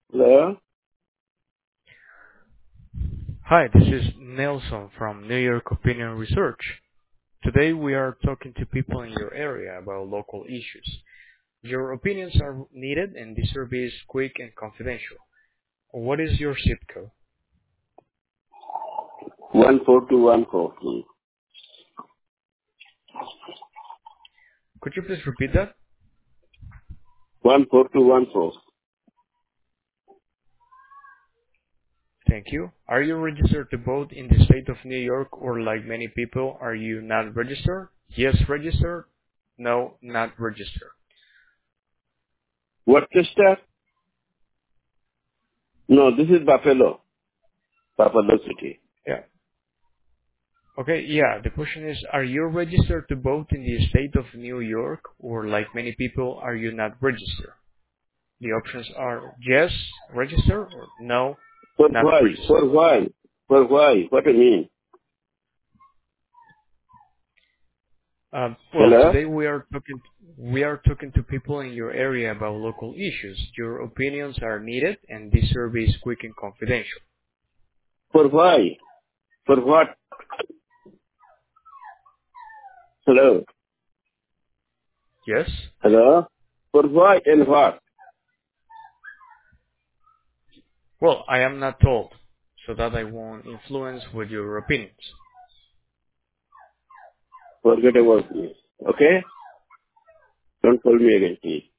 Hello? Hi, this is Nelson from New York Opinion Research. Today we are talking to people in your area about local issues. Your opinions are needed and this survey is quick and confidential. What is your zip code? 14214, please. Could you please repeat that? 14214. Thank you. Are you registered to vote in the state of New York or like many people, are you not registered? Yes, registered. No, not registered. What is that? No, this is Buffalo. Buffalo City. Yeah. Okay, yeah, the question is, are you registered to vote in the state of New York or like many people, are you not registered? The options are yes, register, or no, For not why? register. For why? For why? What do you mean? Well, Hello? today we are talking to people in your area about local issues. Your opinions are needed, and this survey is quick and confidential. For why? For what? Hello? Yes? Hello? For why and what? Well, I am not told, so that I won't influence with your opinions. Forget about me. Okay? Don't call me again, please.